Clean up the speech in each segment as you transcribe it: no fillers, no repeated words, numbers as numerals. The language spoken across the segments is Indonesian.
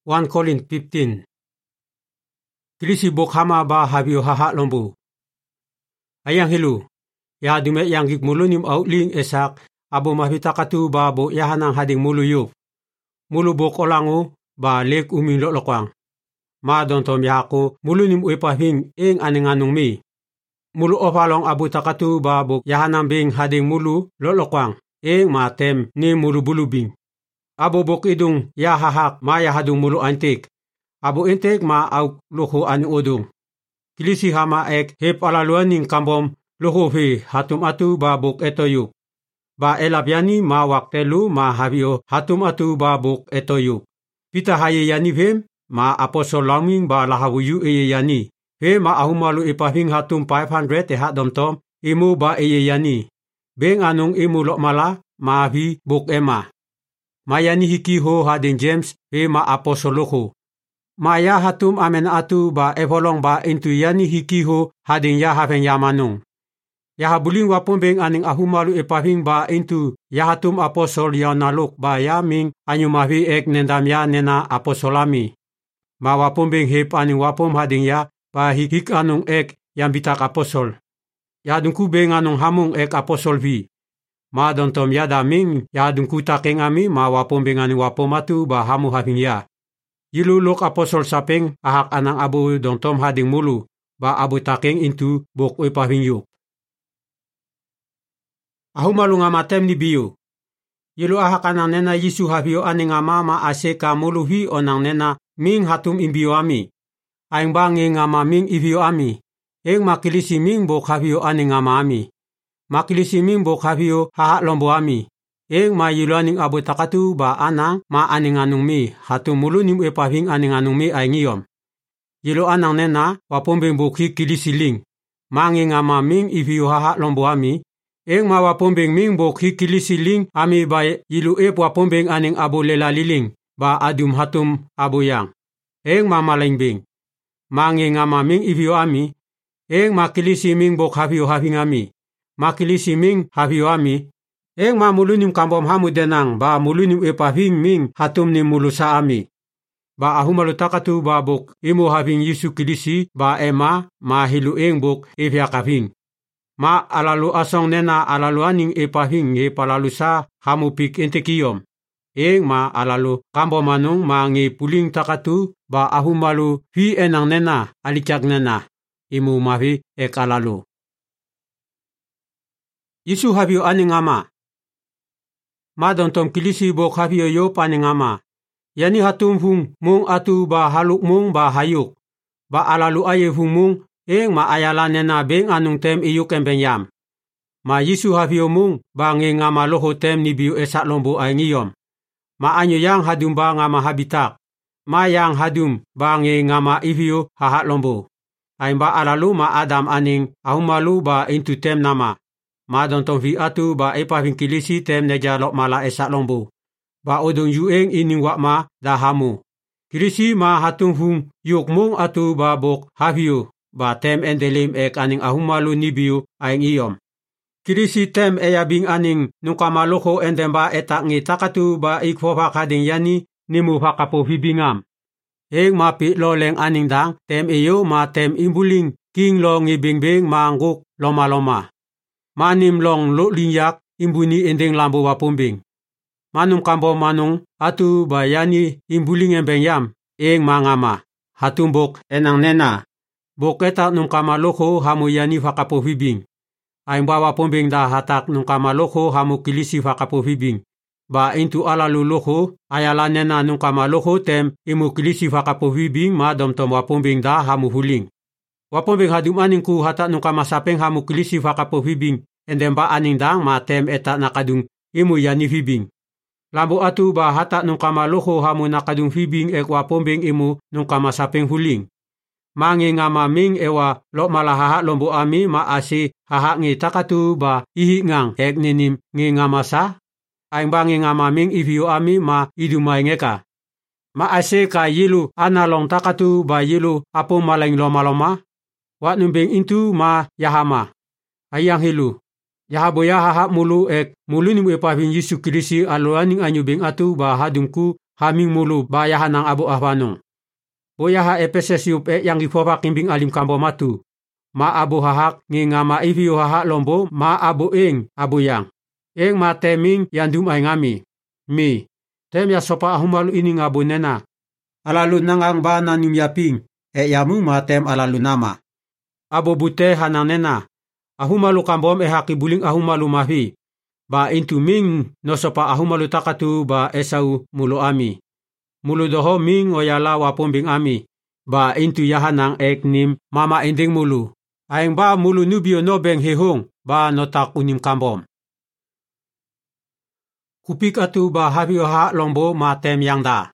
1 Corinth 15. Kilisi bok hama ba habio haha lombu. Ayang hilu. Ya dume yang gik mulunim outling esak abo mahita katu ba bo yahanang hading mulu yup. Mulu bok olangu ba lek uming lokwang. Ma dontom yako mulunim uipahing ing aninganung mi. Mulu opalong abu takatu ba bok yahanang bing hading mulu lokwang. Ing matem ni mulu bulubing. Abo bok idung ya hahak ma ya hadung mulu antik. Abo intik ma au luhu ani udung. Kilisi hama ek hep alaluan ning kambom luhu fi hatum atu ba bok etoyuk. Ba elabyani ma waktelu ma habio hatum atu ba bok etoyuk. Pita haye yani vem ma aposol laming ba lahawuyu eye yani. Ve ma ahumalu ipahing hatum 500 ehat domtom imu ba eye yani. Beng anung imu lok mala ma vi bok ema. Mayani hiki ho hading James he ma apostoloho. Maya hatum amen atu ba evolong ba intu yani hiki ho hading ya haven yamanung. Ya habuling wapon beng aning ahumalu epahing ba intu ya hatum apostol yanaluk ba yaming anyumahi ek nendam ya nena apostolami. Ma wapon beng hep aning wapom hading ya ba hikik anung ek yang bitak apostol. Ya dungku beng anung hamung ek apostol vi. Ma dontom ya daming ya dungku takeng ami ma wapom bengani wapom atu ba hamu having ya. Yilu lok apostol sapeng ahak anang abu dontom hading mulu ba abu takeng intu bok uipahing yuk. Ahu malu nga matem ni biyo. Yilu ahak anang nena Yisu havio aning ama ma aseka mulu hi onang nena ming hatum imbio ami. Aing bangi ngama ming ivio ami. Eng makilisi ming bok havio aning ama ami. Makilisi ming bok havio hahak lombo ami. Eng ma yiluaning abu takatu ba anang ma aning anung mi. Hatu mulu nim epahing aning anung mi ay ngiyom. Yilu anang nena wapombeng bok kilisi ling. Mangi ngama ming ivio hahak lombo ami. Eng ma wapombeng ming bok kilisi ling ami ba yilu ep wapombeng aning abu lela liling. Ba adum hatum abu yang. Eng ma malaing beng. Mangi ngama ming ivio ami. Eng makilisi ming bok havio having ami. Makilisi ming havio ami. Eng ma mulunim kambom hamu denang ba mulunim epahing ming hatum ni mulu sa ami. Ba ahumalu takatu ba bok imu having Yesu kilisi ba ema ma hilu eng bok evya kaving. Ma alalu asong nena alalu aning epahing e palalu sa hamu pik entekiyom. Eng ma alalu kambom manung ma nge puling takatu ba ahumalu hi enang nena alikyak nena. Imu mavi ek alalu. Yesu havio aning ama. Ma dontom kilisi bok havio yo paning ama. Yani hatum hung mung atu ba haluk mung ba hayuk. Ba alalu aye hung mung eng ma ayala nena beng anung tem iyuk embeng yam. Ma Yesu havio mung ba nge ngama loho tem ni biu esak lombo ay ngiyom. Ma anyo yang hadum ba ngama habitak. Ma yang hadum ba nge ngama ivio hahak lombo. Ay ba alalu ma adam aning ahumalu ba intu tem nama. Ma dontom vi atu ba epahing kilisi tem neja lok mala esak lombo. Ba odong yueng ining wak ma da hamu. Kilisi ma hatung hung yuk mung atu ba bok havio. Ba tem endelim ek aning ahumalu nibiu aing iyom. Kilisi tem eyabing aning nungkamaloko endem ba etak ngi takatu ba ikfofak hading yani nimu hakapo hibingam. Eng ma pi loleng aning dang tem iyo ma tem imbuling king lo ngibing-bing mangguk loma-loma. Manim long lo linyak imbuni endeng lambo wapumbing. Manum kambo manung atu bayani imbuling embeng yam eng mangama. Hatum bok enang nena. Bok etak nung kamaloko hamu yani fakapo hibing. Aing bawa pumbing da hatak nung kamaloko hamu kilisi fakapo hibing. Ba intu alalu loko ayala nena nung kamaloko tem imu kilisi fakapo hibing ma domtom wapumbing da hamu huling. Wapombeng hadum aning ku hatak nung kamasapeng hamu kilisi fakapo hibing. Endem ba aning dang ma tem etak nakadung imu yani hibing. Lambo atu ba hatak nung kamaloko hamu nakadung hibing ek wapombeng imu nung kamasapeng huling. Mangi ngama ming ewa lok malahahak lombo ami ma asi hahak ngi takatu ba ihi ngang ek ninim ngi ngamasa. Aing bangi ngama ming ivio ami ma idumay ngeka. Ma ase ka yilu analong takatu ba yilu apo malaing loma-loma. Wat numbeng intu ma yahama. Ayang hilu. Yahabo yahahak mulu ek mulu nimu epahing Yesu kilisi aloaning anyubeng atu ba hadumku haming mulu bayahan ng abo ahwanong. Boyaha Epeses yup yang gifova kimbing alim kambo matu. Maabo hahak ngi nga maiviyo hahak lombo maabo ing abuyang. Ing mateming yandum ay ngami. Mi, tem ya sopa ahumalu ini ngabo nena. Alalu nangang ba nanim yaping, yamu matem alalu nama. Abo bute hanang nena. Ahumalu kambom hakibuling ahumalu mahi. Ba intu ming no sopa ahumalu takatu ba Esau mulu ami. Mulu doho ming oyala wapombing ami. Ba intu yahanang nim mama inding mulu. Aing ba mulu nubio no beng hehong ba notak unim kambom. Kupik atu ba habio ha lombo matem yang da.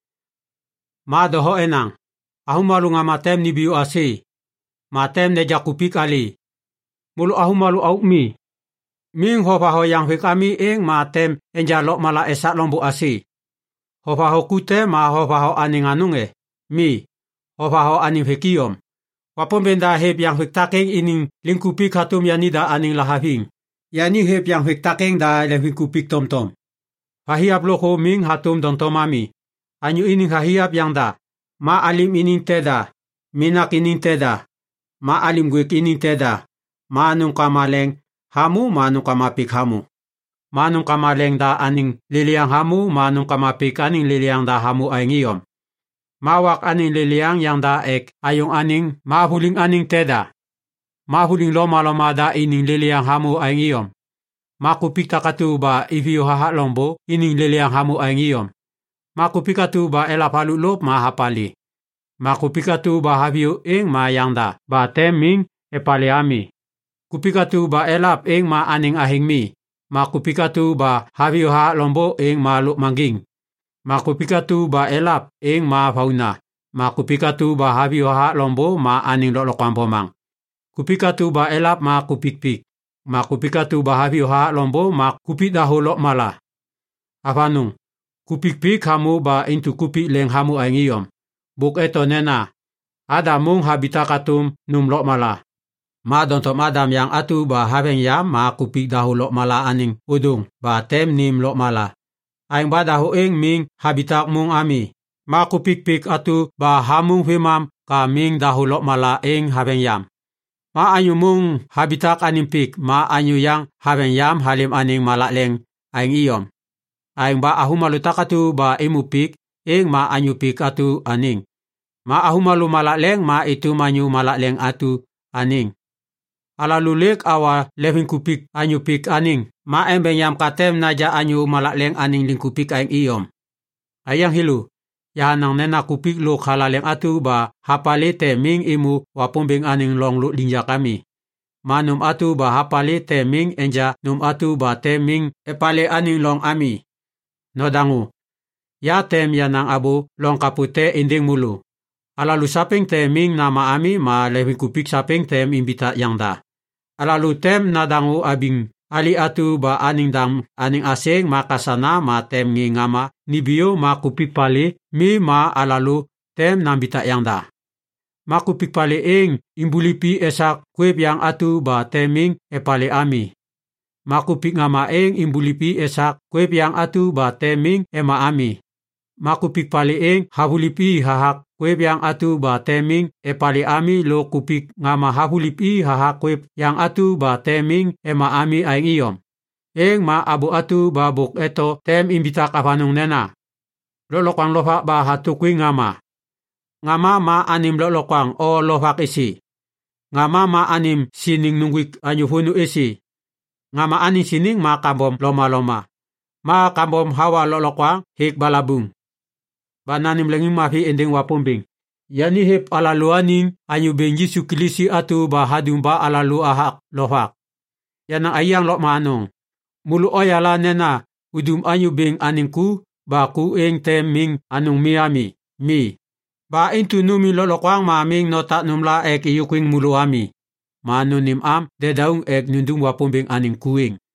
Ma doho enang. Ahumalu nga matem ni bio asi. Matem neja kupik ali. Mulu ahumalu au mi. Ming hopaho yang hikami ing matem enjalok mala esak lombo asi. Hopaho kute ma hopaho aning anunge. Mi. Hopaho aning hekiyom. Wapon benda hep yang hektaking ining lingkupik hatum yanida aning lahaving. Yani hep yang hektaking da lingkupik tom-tom. Hahiap loko ming hatum dontomami. Anyu ining hahiap yang da. Ma alim ining teda. Minak ining teda. Ma alim gwek ining teda. Manung kamaleng hamu manung kamapik hamu. Manung kamaleng da aning liliang hamu manung kamapik aning liliang da hamu ay ngiyom. Mawak aning liliang yang da ek ayong aning mahuling aning teda. Mahuling loma-loma da ining liliang hamu ay ngiyom. Makupik takatu ba iviyo hahak lombo ining liliang hamu ay ngiyom. Makupik atu ba elapalu lop mahapali. Makupik atu ba habiyo ing mayang da ba teming epale ami. Kupik atu ba elap ing ma aning ahing mi. Makupik atu ba habiyo hahak lombo ing maluk mangging. Makupikatu ba elap ing ma fauna. Makupikatu ba habiyo ha lombo ma aning lolokwang pomang. Kupikatu ba elap ma kupikpik. Makupikatu ba habiyo ha lombo ma kupik dahulok mala. Afanung, kupikpik hamu ba intu kupik leng hamu ay ngiyom. Buk eto nena. Ada mung habitakatum numlok mala. Ma donto madam yang atu ba habeng yam ma kupik dahulok mala aning udung ba tem nim lok mala. Aing badaho ing ming habitak mung ami. Makupikpik atu ba hamung himam ka ming dahulok mala ing habeng yam. Ma anyu mung habitak animpik ma anyu yang habeng yam halim aning malakleng aing iyom. Aing ba ahumalu takatu ba imupik ing ma anyu pik atu aning. Ma ahumalu malakleng ma itu manyu malakleng atu aning. Alalulek awa leving kupik anyu pik aning. Ma embeng yam katem naja anyu malakleng aning lingkupik aing iyom. Ayang hilu, yahanang nena kupik lo halaleng atu ba hapalete ming imu wapumbing aning long lu linja kami. Manum atu ba hapalete ming enja num atu ba teming epale aning long ami. Nodangu, ya tem yanang abu long kapute inding mulu. Alalu sapeng teming nama ami ma leving kupik sapeng tem imbita yang da. Alalu tem nadangu abing ali atu ba aning dam aning aseng makasana ma tem ngi ngama nibio ma kupik pali mi ma alalu tem nambita yang da. Ma kupik pali ing imbulipi esak kweb yang atu ba teming epale ami. Ma kupik ngama ing imbulipi esak kweb yang atu ba teming ema ami. Ma kupik pali ing habulipi hahak kweb yang atu ba teming epale ami lo kupik ngama habulipi hahak kweb yang atu ba teming ema ami aing iyom. Ing ma abu atu ba buk eto tem imbitak apanung nena. Lolokwang lofak ba hatukwi ngama. Ngama ma anim lolokwang o lofak isi. Ngama ma anim sining nungwik anyu hunu isi. Ngama aning sining ma kambom loma-loma. Ma kambom hawa lolokwang hik balabung. Bananim lenging mafi ending wapumbing. Yani hep alalu aning anyu benji sukilisi atu ba hadumba alalu ahak lofak. Yanang ayang lok manong. Mulu oyala nena udum anyu beng aningku ba ku ing teming anung miami. Mi. Ba intu numi lolokwang maming notak numla ek iyukwing mulu ami. Manunim am dedaung ek nundung wapumbing aning kuing.